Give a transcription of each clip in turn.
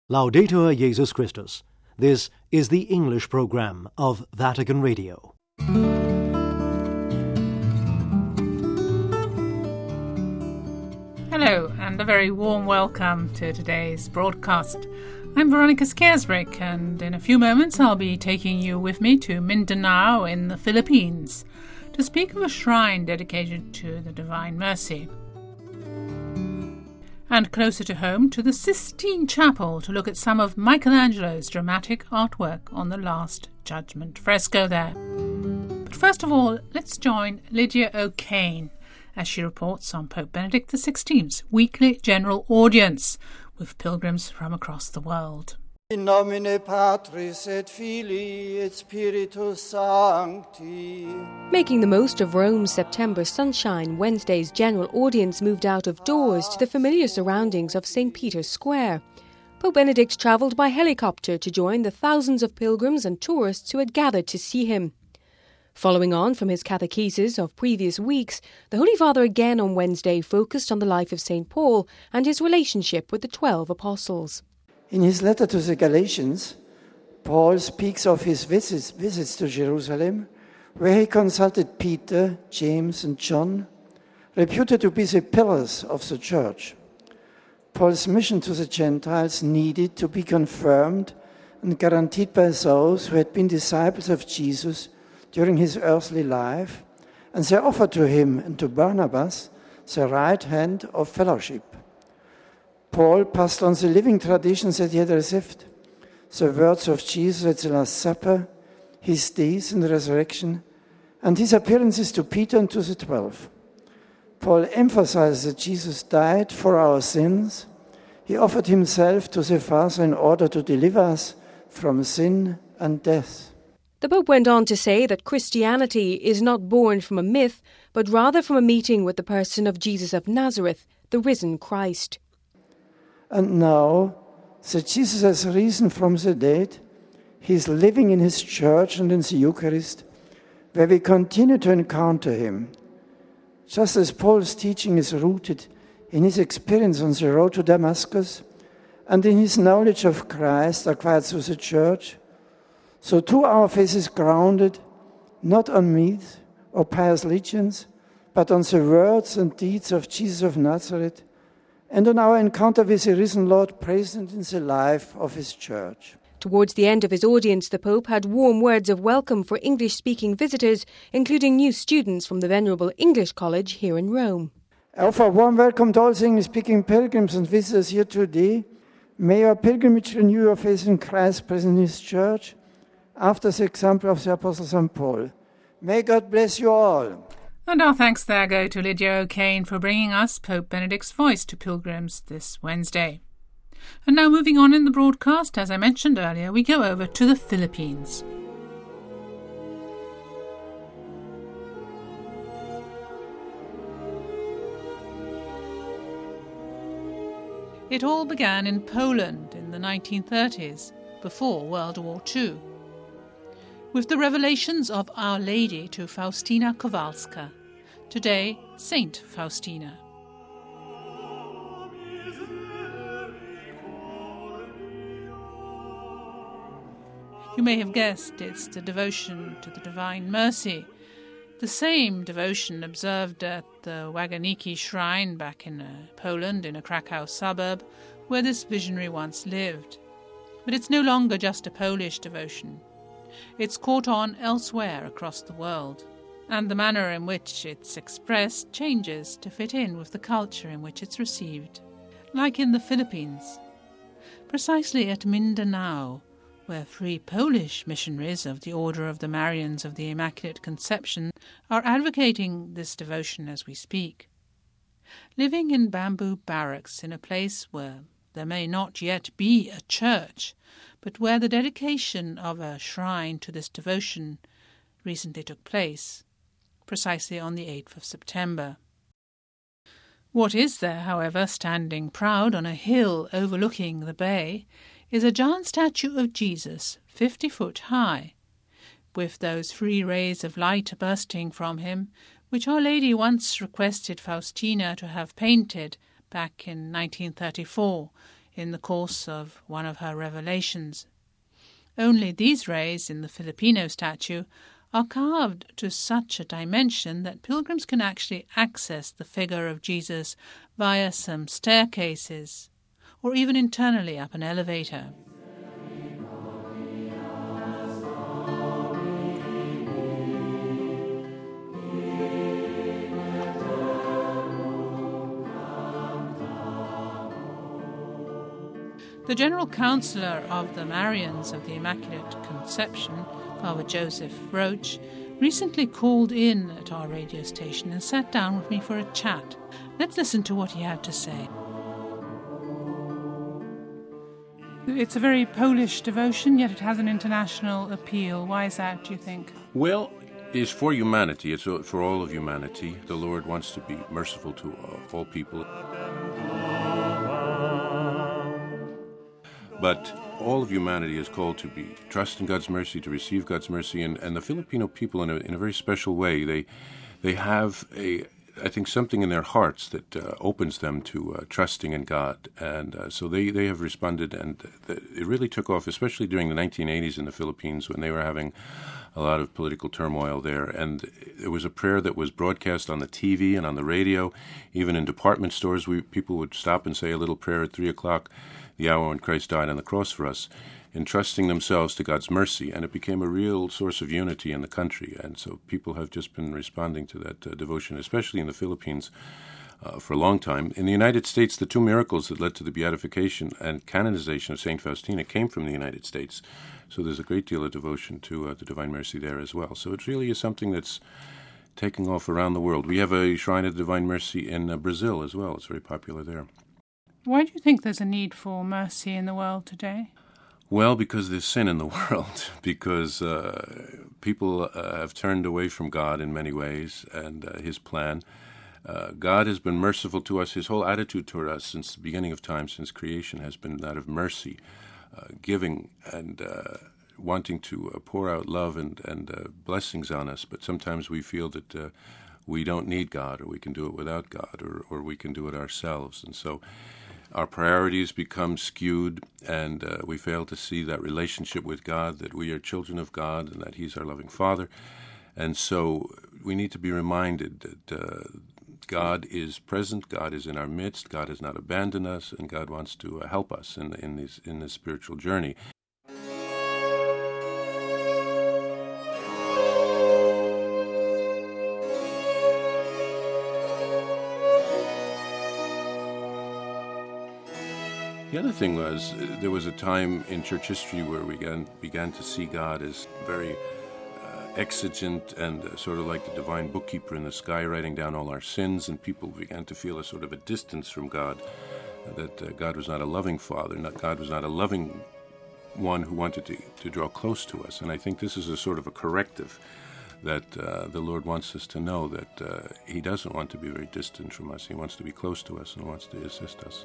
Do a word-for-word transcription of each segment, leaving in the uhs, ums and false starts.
Laudetur Jesus Christus. This is the English program of Vatican Radio. Hello, and a very warm welcome to today's broadcast. I'm Veronica Scaresbrick, and in a few moments I'll be taking you with me to Mindanao in the Philippines to speak of a shrine dedicated to the Divine Mercy. And closer to home, to the Sistine Chapel to look at some of Michelangelo's dramatic artwork on the Last Judgment fresco there. But first of all, let's join Lydia O'Kane as she reports on Pope Benedict the sixteenth's weekly general audience with pilgrims from across the world. In nomine Patris et Filii et Spiritus Sancti. Making the most of Rome's September sunshine, Wednesday's general audience moved out of doors to the familiar surroundings of Saint Peter's Square. Pope Benedict travelled by helicopter to join the thousands of pilgrims and tourists who had gathered to see him. Following on from his catechesis of previous weeks, the Holy Father again on Wednesday focused on the life of Saint Paul and his relationship with the twelve apostles. In his letter to the Galatians, Paul speaks of his visits, visits to Jerusalem, where he consulted Peter, James and John, reputed to be the pillars of the church. Paul's mission to the Gentiles needed to be confirmed and guaranteed by those who had been disciples of Jesus during his earthly life, and they offered to him and to Barnabas the right hand of fellowship. Paul passed on the living traditions that he had received, the words of Jesus at the Last Supper, his death and resurrection, and his appearances to Peter and to the twelve. Paul emphasized that Jesus died for our sins. He offered himself to the Father in order to deliver us from sin and death. The Pope went on to say that Christianity is not born from a myth, but rather from a meeting with the person of Jesus of Nazareth, the risen Christ. And now that Jesus has risen from the dead, he is living in his church and in the Eucharist, where we continue to encounter him. Just as Paul's teaching is rooted in his experience on the road to Damascus and in his knowledge of Christ acquired through the church, so too our faith is grounded not on myth or pious legends, but on the words and deeds of Jesus of Nazareth, and on our encounter with the risen Lord present in the life of his church. Towards the end of his audience, the Pope had warm words of welcome for English-speaking visitors, including new students from the Venerable English College here in Rome. I offer a warm welcome to all the English-speaking pilgrims and visitors here today. May your pilgrimage renew your faith in Christ present in his church, after the example of the Apostle Saint Paul. May God bless you all. And our thanks there go to Lydia O'Kane for bringing us Pope Benedict's voice to pilgrims this Wednesday. And now moving on in the broadcast, as I mentioned earlier, we go over to the Philippines. It all began in Poland in the nineteen thirties, before World War Two, with the revelations of Our Lady to Faustina Kowalska, today Saint Faustina. You may have guessed it's the devotion to the Divine Mercy, the same devotion observed at the Waganiki Shrine back in uh, Poland, in a Krakow suburb, where this visionary once lived. But it's no longer just a Polish devotion. It's caught on elsewhere across the world, and the manner in which it's expressed changes to fit in with the culture in which it's received. Like in the Philippines, precisely at Mindanao, where three Polish missionaries of the Order of the Marians of the Immaculate Conception are advocating this devotion as we speak. Living in bamboo barracks in a place where there may not yet be a church, but where the dedication of a shrine to this devotion recently took place, precisely on the eighth of September. What is there, however, standing proud on a hill overlooking the bay, is a giant statue of Jesus, fifty foot high, with those three rays of light bursting from him, which Our Lady once requested Faustina to have painted back in nineteen thirty-four in the course of one of her revelations. Only these rays in the Filipino statue are carved to such a dimension that pilgrims can actually access the figure of Jesus via some staircases or even internally up an elevator. The General Counsellor of the Marians of the Immaculate Conception, Father Joseph Roach, recently called in at our radio station and sat down with me for a chat. Let's listen to what he had to say. It's a very Polish devotion, yet it has an international appeal. Why is that, do you think? Well, it's for humanity. It's for all of humanity. The Lord wants to be merciful to all people. But all of humanity is called to be trust in God's mercy, to receive God's mercy, and, and the Filipino people, in a, in a very special way, they they have a, I think, something in their hearts that uh, opens them to uh, trusting in God, and uh, so they, they have responded, and th- it really took off, especially during the nineteen eighties in the Philippines when they were having a lot of political turmoil there, and it was a prayer that was broadcast on the T V and on the radio, even in department stores. We people would stop and say a little prayer at three o'clock. The hour when Christ died on the cross for us, entrusting themselves to God's mercy, and it became a real source of unity in the country. And so people have just been responding to that uh, devotion, especially in the Philippines, uh, for a long time. In the United States, the two miracles that led to the beatification and canonization of Saint Faustina came from the United States. So there's a great deal of devotion to uh, the Divine Mercy there as well. So it really is something that's taking off around the world. We have a Shrine of the Divine Mercy in uh, Brazil as well. It's very popular there. Why do you think there's a need for mercy in the world today? Well, because there's sin in the world, because uh, people uh, have turned away from God in many ways and uh, His plan. Uh, God has been merciful to us. His whole attitude toward us since the beginning of time, since creation, has been that of mercy, uh, giving and uh, wanting to uh, pour out love and, and uh, blessings on us. But sometimes we feel that uh, we don't need God, or we can do it without God, or, or we can do it ourselves. And so our priorities become skewed, and uh, we fail to see that relationship with God, that we are children of God and that He's our loving Father. And so we need to be reminded that uh, God is present, God is in our midst, God has not abandoned us, and God wants to uh, help us in, in, this, in this spiritual journey. The other thing was, uh, there was a time in church history where we began, began to see God as very uh, exigent and uh, sort of like the divine bookkeeper in the sky writing down all our sins, and people began to feel a sort of a distance from God, uh, that uh, God was not a loving Father, not God was not a loving one who wanted to, to draw close to us. And I think this is a sort of a corrective that uh, the Lord wants us to know, that uh, He doesn't want to be very distant from us. He wants to be close to us and wants to assist us.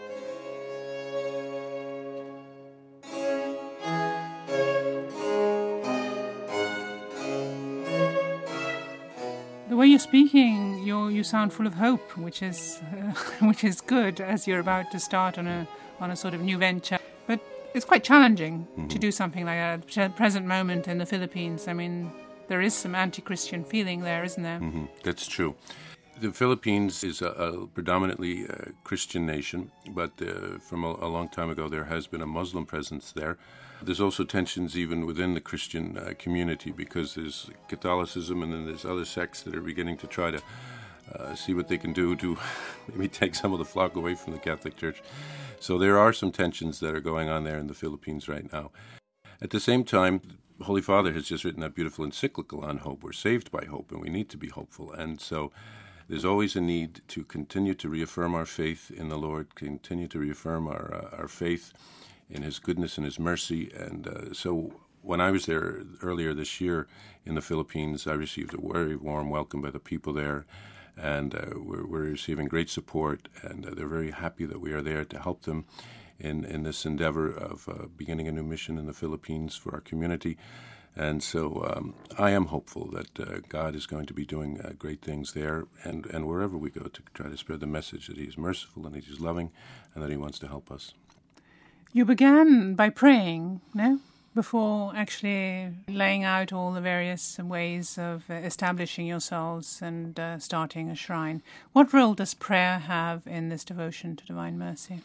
The way you're speaking, you you sound full of hope, which is uh, which is good as you're about to start on a on a sort of new venture. But it's quite challenging mm-hmm. to do something like that at the present moment in the Philippines. I mean, there is some anti-Christian feeling there, isn't there? Mm-hmm. That's true. The Philippines is a, a predominantly uh, Christian nation, but uh, from a, a long time ago there has been a Muslim presence there. There's also tensions even within the Christian uh, community, because there's Catholicism and then there's other sects that are beginning to try to uh, see what they can do to maybe take some of the flock away from the Catholic Church. So there are some tensions that are going on there in the Philippines right now. At the same time, the Holy Father has just written that beautiful encyclical on hope. We're saved by hope, and we need to be hopeful. And so there's always a need to continue to reaffirm our faith in the Lord, continue to reaffirm our uh, our faith in His goodness and His mercy. And uh, so when I was there earlier this year in the Philippines, I received a very warm welcome by the people there, and uh, we're, we're receiving great support, and uh, they're very happy that we are there to help them in, in this endeavor of uh, beginning a new mission in the Philippines for our community. And so um, I am hopeful that uh, God is going to be doing uh, great things there, and, and wherever we go, to try to spread the message that He is merciful and that He's loving and that He wants to help us. You began by praying, no? Before actually laying out all the various ways of establishing yourselves and uh, starting a shrine. What role does prayer have in this devotion to Divine Mercy?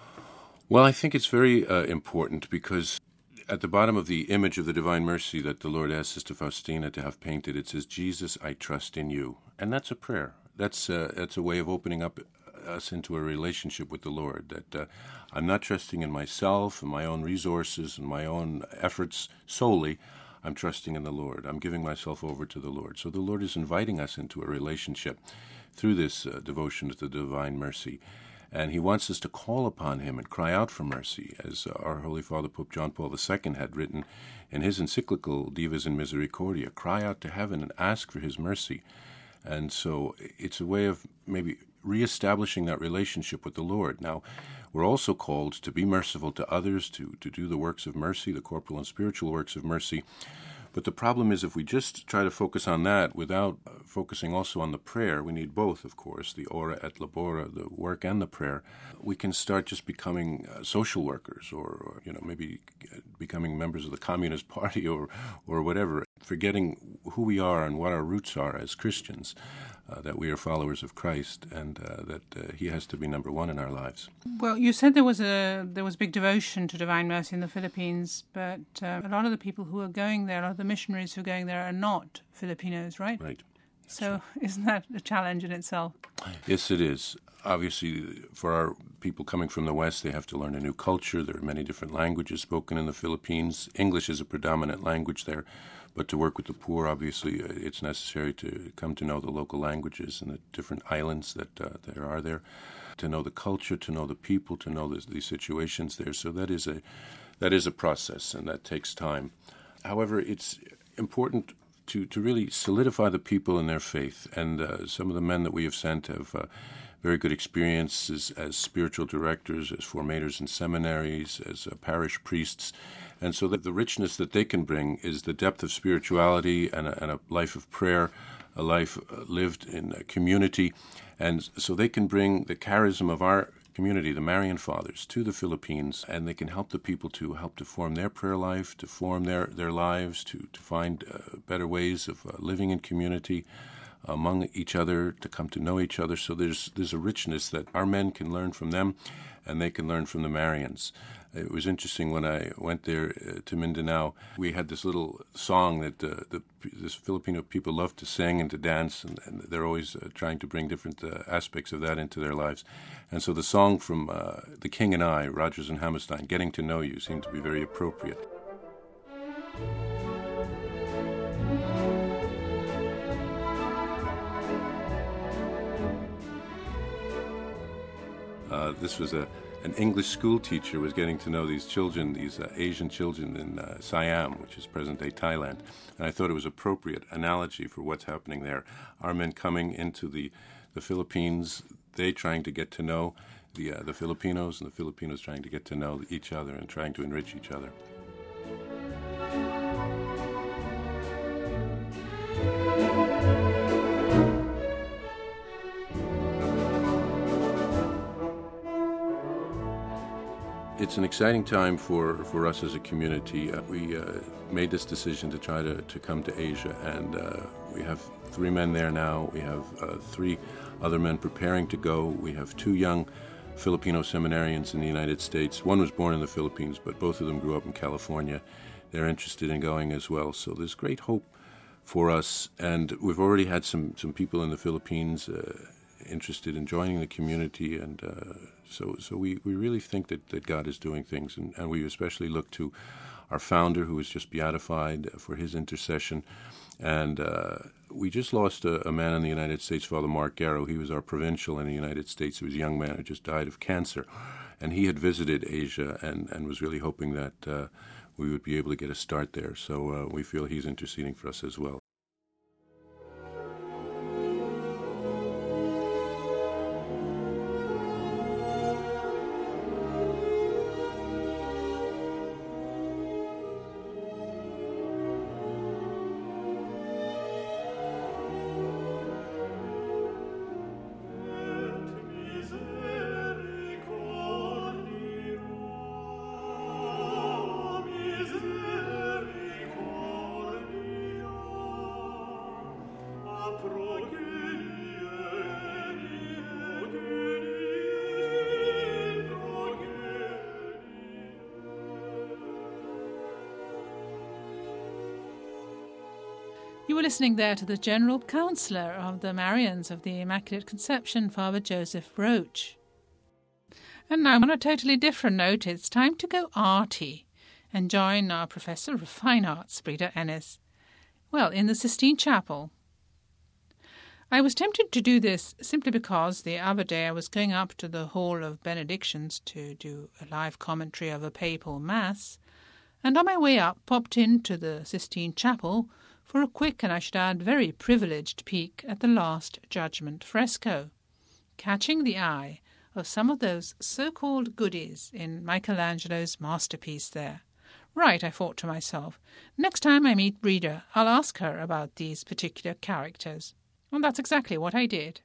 Well, I think it's very uh, important because at the bottom of the image of the Divine Mercy that the Lord asked Sister Faustina to have painted, it says, "Jesus, I trust in you." And that's a prayer. That's, uh, that's a way of opening up us into a relationship with the Lord, that uh, I'm not trusting in myself and my own resources and my own efforts solely. I'm trusting in the Lord. I'm giving myself over to the Lord. So the Lord is inviting us into a relationship through this uh, devotion to the Divine Mercy. And he wants us to call upon him and cry out for mercy, as uh, our Holy Father Pope John Paul the Second had written in his encyclical Divas in Misericordia. Cry out to heaven and ask for his mercy. And so it's a way of maybe reestablishing that relationship with the Lord. Now, we're also called to be merciful to others, to, to do the works of mercy, the corporal and spiritual works of mercy. But the problem is if we just try to focus on that without uh, focusing also on the prayer, we need both, of course, the ora et labora, the work and the prayer, we can start just becoming uh, social workers or, or, you know, maybe becoming members of the Communist Party or, or whatever, forgetting who we are and what our roots are as Christians. Uh, that we are followers of Christ, and uh, that uh, he has to be number one in our lives. Well, you said there was a there was big devotion to Divine Mercy in the Philippines, but uh, a lot of the people who are going there, a lot of the missionaries who are going there are not Filipinos, right? Right. So right. Isn't that a challenge in itself? Yes, it is. Obviously, for our people coming from the West, they have to learn a new culture. There are many different languages spoken in the Philippines. English is a predominant language there. But to work with the poor, obviously, uh, it's necessary to come to know the local languages and the different islands that uh, there are there, to know the culture, to know the people, to know the, the situations there. So that is a that is a process, and that takes time. However, it's important to, to really solidify the people in their faith. And uh, some of the men that we have sent have uh, very good experiences as spiritual directors, as formators in seminaries, as uh, parish priests. And so that the richness that they can bring is the depth of spirituality and a, and a life of prayer, a life uh, lived in a community. And so they can bring the charism of our community, the Marian Fathers, to the Philippines, and they can help the people to help to form their prayer life, to form their, their lives, to, to find uh, better ways of uh, living in community among each other, to come to know each other. So there's there's a richness that our men can learn from them, and they can learn from the Marians. It was interesting when I went there uh, to Mindanao. We had this little song that uh, the this Filipino people love to sing and to dance, and, and they're always uh, trying to bring different uh, aspects of that into their lives. And so the song from uh, The King and I, Rodgers and Hammerstein, Getting to Know You, seemed to be very appropriate. Uh, this was a an English school teacher was getting to know these children, these uh, Asian children in uh, Siam, which is present-day Thailand. And I thought it was appropriate analogy for what's happening there. Our men coming into the, the Philippines, they trying to get to know the, uh, the Filipinos, and the Filipinos trying to get to know each other and trying to enrich each other. It's an exciting time for, for us as a community. Uh, we uh, made this decision to try to, to come to Asia, and uh, we have three men there now. We have uh, three other men preparing to go. We have two young Filipino seminarians in the United States. One was born in the Philippines, but both of them grew up in California. They're interested in going as well. So there's great hope for us, and we've already had some, some people in the Philippines uh, interested in joining the community, and uh, so so we, we really think that, that God is doing things, and, and we especially look to our founder, who was just beatified, for his intercession. And uh, we just lost a, a man in the United States, Father Mark Garrow. He was our provincial in the United States. He was a young man who just died of cancer, and he had visited Asia and, and was really hoping that uh, we would be able to get a start there. So uh, we feel he's interceding for us as well. You were listening there to the General Counsellor of the Marians of the Immaculate Conception, Father Joseph Roach. And now, on a totally different note, it's time to go arty and join our Professor of Fine Arts, Breda Ennis, well, in the Sistine Chapel. I was tempted to do this simply because the other day I was going up to the Hall of Benedictions to do a live commentary of a papal mass, and on my way up popped into the Sistine Chapel for a quick and I should add very privileged peek at the Last Judgment fresco, catching the eye of some of those so-called goodies in Michelangelo's masterpiece there. Right, I thought to myself, next time I meet Breda, I'll ask her about these particular characters. And that's exactly what I did.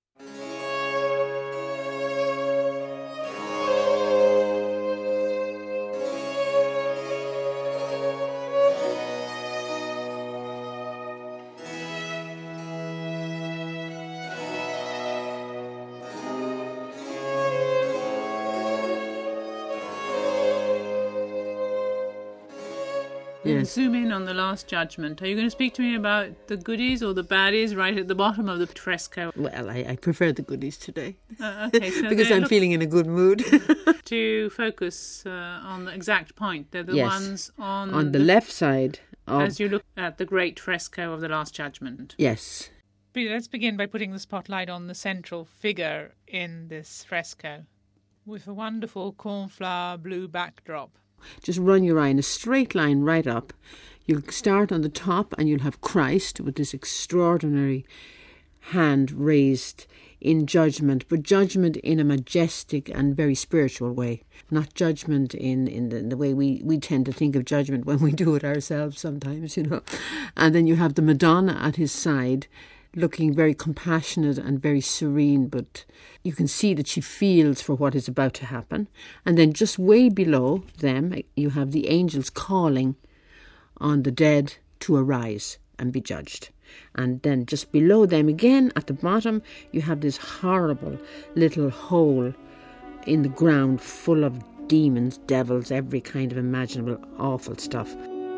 Yes. Zoom in on the Last Judgment. Are you going to speak to me about the goodies or the baddies right at the bottom of the fresco? Well, I, I prefer the goodies today. Uh, okay, so because I'm look feeling in a good mood. to focus uh, on the exact point. They're the Yes. ones on, On the left side of... as you look at the great fresco of the Last Judgment. Yes. Breda, let's begin by putting the spotlight on the central figure in this fresco with a wonderful cornflower blue backdrop. Just run your eye in a straight line right up. You'll start on the top and you'll have Christ with this extraordinary hand raised in judgment, but judgment in a majestic and very spiritual way. Not judgment in, in, the, in the way we, we tend to think of judgment when we do it ourselves sometimes, you know. And then you have the Madonna at his side, looking very compassionate and very serene, but you can see that she feels for what is about to happen. And then just way below them, you have the angels calling on the dead to arise and be judged. And then just below them again, at the bottom, you have this horrible little hole in the ground full of demons, devils, every kind of imaginable awful stuff.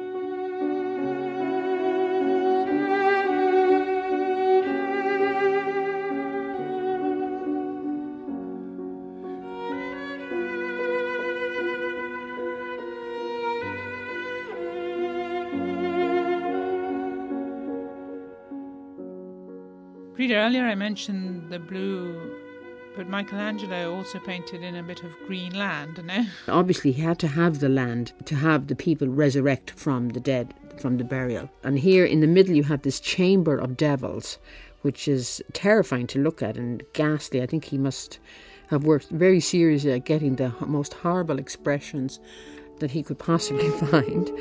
Breda, earlier I mentioned the blue, but Michelangelo also painted in a bit of green land, no? Obviously, he had to have the land to have the people resurrect from the dead, from the burial. And here in the middle you have this chamber of devils, which is terrifying to look at and ghastly. I think he must have worked very seriously at getting the most horrible expressions that he could possibly find.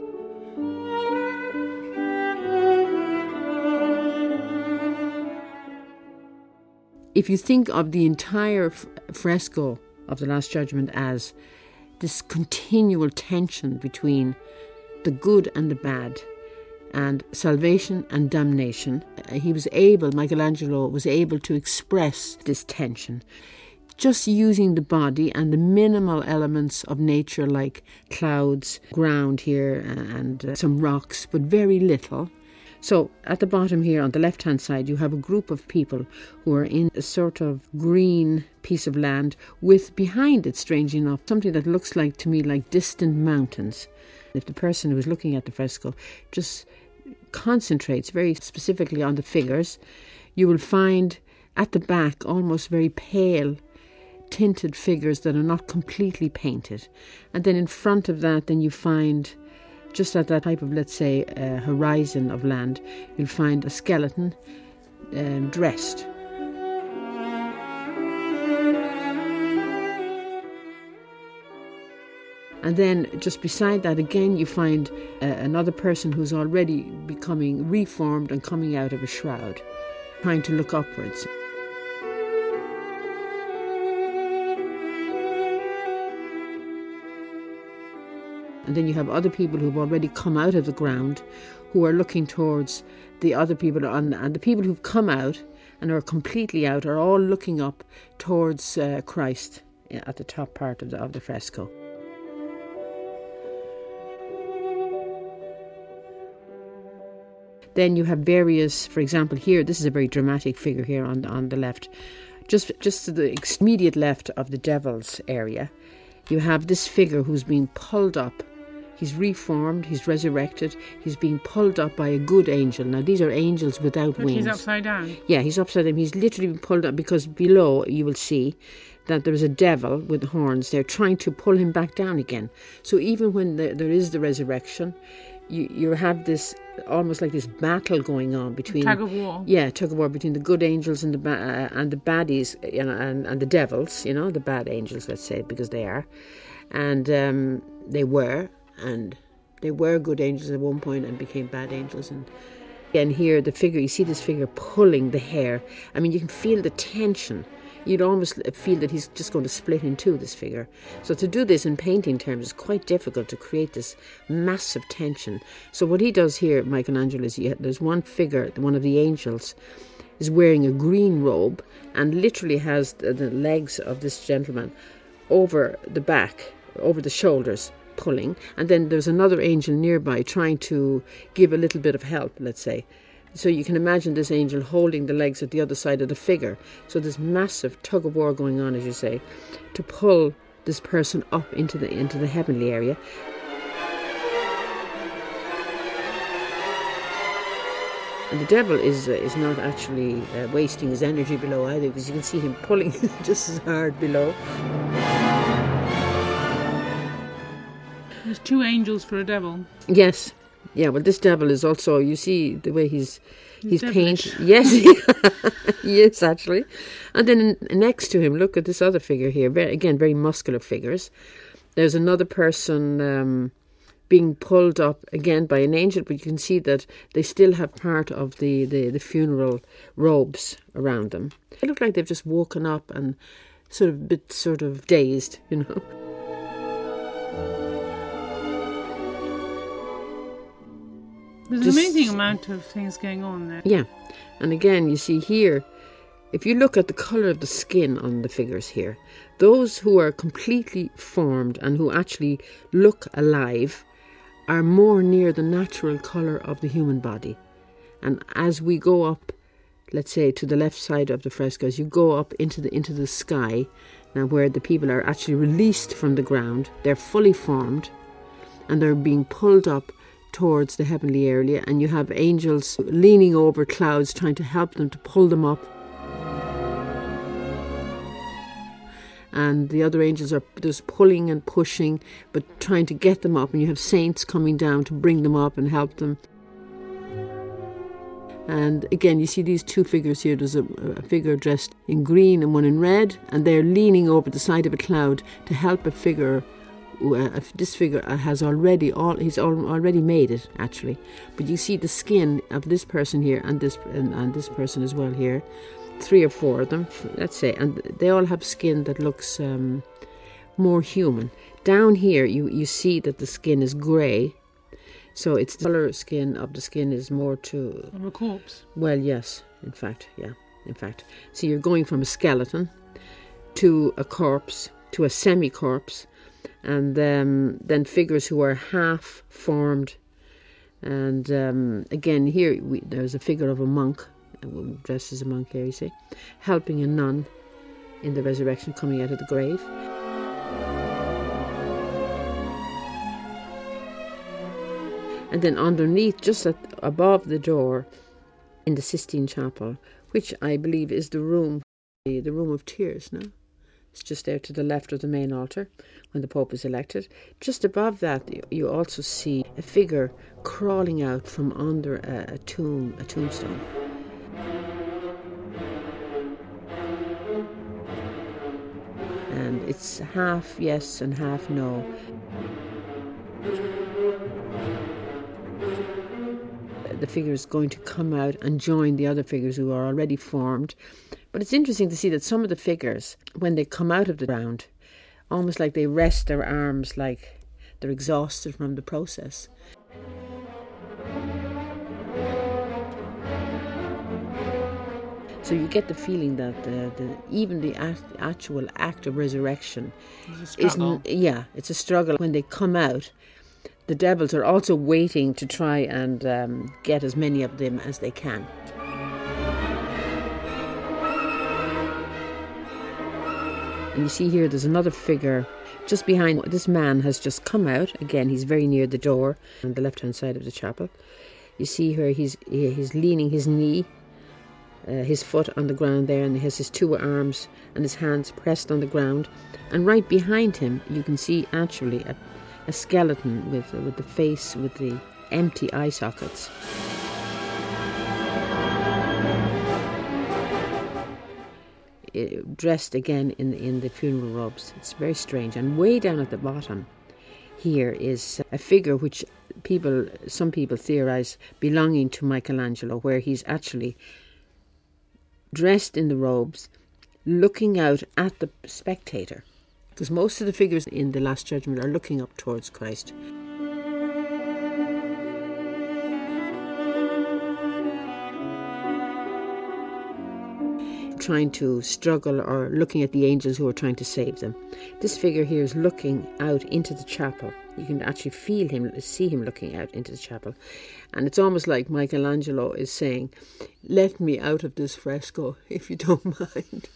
If you think of the entire f- fresco of the Last Judgment as this continual tension between the good and the bad, and salvation and damnation, he was able, Michelangelo was able to express this tension, just using the body and the minimal elements of nature like clouds, ground here and uh, some rocks, but very little. So at the bottom here on the left hand side you have a group of people who are in a sort of green piece of land with behind it, strangely enough, something that looks like to me like distant mountains. If the person who is looking at the fresco just concentrates very specifically on the figures, you will find at the back almost very pale tinted figures that are not completely painted. And then in front of that then you find, just at that type of, let's say, uh, horizon of land, you'll find a skeleton um, dressed. And then just beside that again you find uh, another person who's already becoming reformed and coming out of a shroud, trying to look upwards. And then you have other people who've already come out of the ground who are looking towards the other people. And, and the people who've come out and are completely out are all looking up towards uh, Christ at the top part of the, of the fresco. Then you have various, for example, here, this is a very dramatic figure here on, on the left. Just, just to the immediate left of the devil's area, you have this figure who's being pulled up. He's reformed, he's resurrected, he's being pulled up by a good angel. Now, these are angels without But wings. he's upside down. Yeah, he's upside down. He's literally been pulled up because below you will see that there is a devil with horns there trying to pull him back down again. So even when the, there is the resurrection, you, you have this almost like this battle going on between Tug of war. Yeah, tug of war between the good angels and the ba- uh, and the baddies, you know, and, and the devils, you know, the bad angels, let's say, because they are, and um, they were, and they were good angels at one point and became bad angels. And again, here the figure, you see this figure pulling the hair. I mean, you can feel the tension. You'd almost feel that he's just going to split in two, this figure. So to do this in painting terms is quite difficult, to create this massive tension. So what he does here, Michelangelo, is he, there's one figure, one of the angels, is wearing a green robe and literally has the, the legs of this gentleman over the back, over the shoulders, pulling. And then there's another angel nearby trying to give a little bit of help, let's say. So you can imagine this angel holding the legs at the other side of the figure. So there's massive tug of war going on, as you say, to pull this person up into the into the heavenly area. And the devil is uh, is not actually uh, wasting his energy below either, because you can see him pulling just as hard below. There's two angels for a devil. Yes. Yeah, well, this devil is also, you see the way he's he's, He's painted. Yes, yes, actually. And then next to him, look at this other figure here. Very, again, very muscular figures. There's another person um, being pulled up again by an angel, but you can see that they still have part of the, the, the funeral robes around them. They look like they've just woken up and sort of a bit sort of dazed, you know. There's Just- an amazing amount of things going on there. Yeah, and again, you see here, if you look at the colour of the skin on the figures here, those who are completely formed and who actually look alive are more near the natural colour of the human body. And as we go up, let's say to the left side of the frescoes, you go up into the into the sky, now where the people are actually released from the ground, they're fully formed, and they're being pulled up towards the heavenly area, and you have angels leaning over clouds trying to help them to pull them up, and the other angels are just pulling and pushing but trying to get them up, and you have saints coming down to bring them up and help them. And again, you see these two figures here. There's a, a figure dressed in green and one in red, and they're leaning over the side of a cloud to help a figure. Uh, this figure has already all he's al- already made it, actually, but you see the skin of this person here and this and, and this person as well here, three or four of them, let's say, and they all have skin that looks um, more human. Down here you you see that the skin is grey, so it's the colour skin of the skin is more to Of a corpse. well, yes, in fact, yeah, in fact. So you're going from a skeleton to a corpse to a semi-corpse. And um, then figures who are half formed. And um, again, here we, there's a figure of a monk, dressed as a monk here, you see, helping a nun in the resurrection, coming out of the grave. And then underneath, just at, above the door, in the Sistine Chapel, which I believe is the room, the, the room of tears, no? It's just there to the left of the main altar when the Pope is elected. Just above that, you also see a figure crawling out from under a, a tomb, a tombstone. And it's half yes and half no. The figure is going to come out and join the other figures who are already formed. But it's interesting to see that some of the figures, when they come out of the ground, almost like they rest their arms like they're exhausted from the process. So you get the feeling that the, the, even the act, actual act of resurrection It's a struggle. isn't. Yeah, it's a struggle. When they come out, the devils are also waiting to try and um, get as many of them as they can. And you see here there's another figure just behind. This man has just come out. Again, he's very near the door on the left-hand side of the chapel. You see here he's he's leaning his knee, uh, his foot on the ground there, and he has his two arms and his hands pressed on the ground. And right behind him you can see actually a, a skeleton with, uh, with the face, with the empty eye sockets. Dressed again in in the funeral robes. It's very strange. And way down at the bottom here is a figure which people, some people theorize belonging to Michelangelo, where he's actually dressed in the robes, looking out at the spectator. Because most of the figures in the Last Judgment are looking up towards Christ. Trying to struggle or looking at the angels who are trying to save them. This figure here is looking out into the chapel. You can actually feel him, see him looking out into the chapel. And it's almost like Michelangelo is saying, let me out of this fresco, if you don't mind.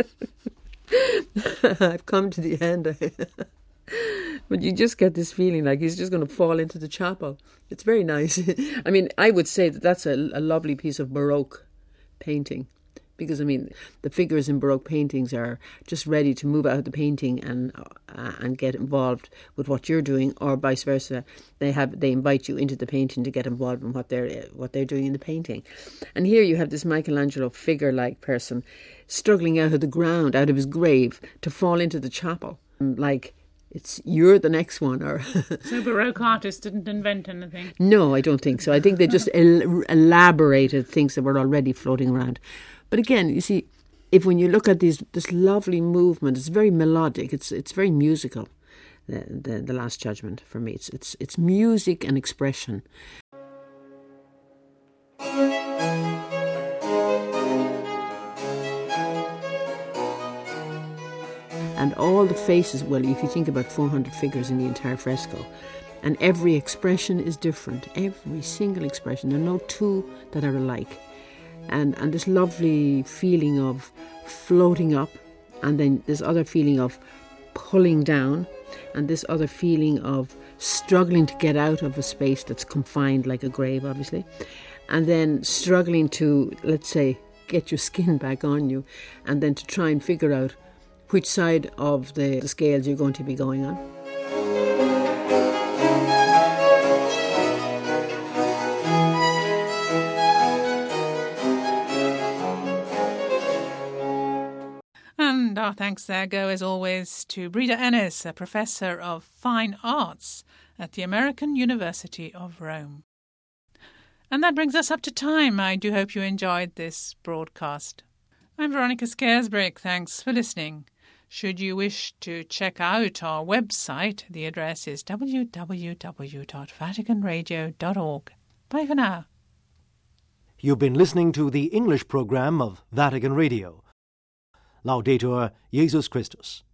I've come to the end. But you just get this feeling like he's just going to fall into the chapel. It's very nice. I mean, I would say that that's a, a lovely piece of Baroque painting. Because, I mean, the figures in Baroque paintings are just ready to move out of the painting and uh, and get involved with what you're doing, or vice versa. They have they invite you into the painting to get involved in what they're what they're doing in the painting. And here you have this Michelangelo figure-like person struggling out of the ground, out of his grave, to fall into the chapel. Like, it's you're the next one. Or So Baroque artists didn't invent anything? No, I don't think so. I think they just el- elaborated things that were already floating around. But again, you see, if when you look at these, this lovely movement, it's very melodic. It's it's very musical. The the, the Last Judgment for me, it's it's it's music and expression. And all the faces. Well, if you think about four hundred figures in the entire fresco, and every expression is different. Every single expression. There are no two that are alike. And and this lovely feeling of floating up, and then this other feeling of pulling down, and this other feeling of struggling to get out of a space that's confined like a grave, obviously, and then struggling to, let's say, get your skin back on you, and then to try and figure out which side of the, the scales you're going to be going on. And our thanks there go, as always, to Breda Ennis, a professor of fine arts at the American University of Rome. And that brings us up to time. I do hope you enjoyed this broadcast. I'm Veronica Scaresbrick. Thanks for listening. Should you wish to check out our website, the address is w w w dot vatican radio dot org. Bye for now. You've been listening to the English program of Vatican Radio. Laudetur Jesus Christus.